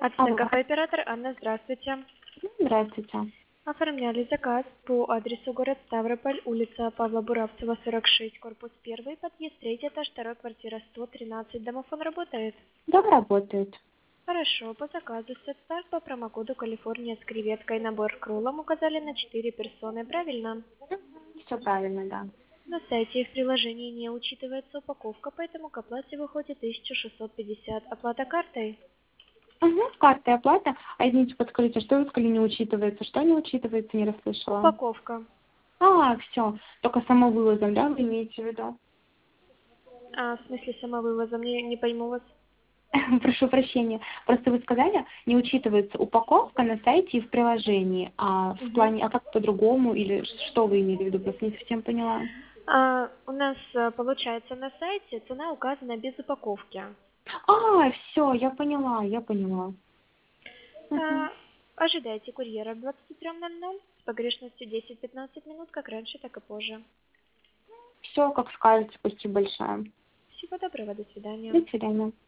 Алло, Ацтек оператор Анна, здравствуйте. здравствуйте. Оформляли заказ по адресу город Ставрополь, улица Павла Буравцева, 46, корпус 1, подъезд 3, этаж 2, квартира 113. Домофон работает? Да, работает. Хорошо, по заказу сет-старт по промокоду Калифорния с креветкой. Набор к роллам указали на 4 персоны, правильно? Все правильно, да. На сайте и в приложении не учитывается упаковка, поэтому к оплате выходит 1650. Оплата картой? Угу, карта и оплата. А извините, подскажите, что вы сказали, не учитывается? Что не учитывается, не расслышала? Упаковка. Все. Только самовывозом, да, вы имеете в виду? А, в смысле самовывоза? Мне не пойму вас. Прошу прощения. Просто вы сказали, не учитывается упаковка на сайте и в приложении. А в Мгм. плане, а как по-другому? Или что вы имели в виду? Просто не совсем поняла. У нас получается на сайте цена указана без упаковки. Все, я поняла, я поняла. Угу. А, Ожидайте курьера к 23:00 с погрешностью 10-15 минут, как раньше, так и позже. Все, как скажете, спасибо большое. Всего доброго, до свидания. До свидания.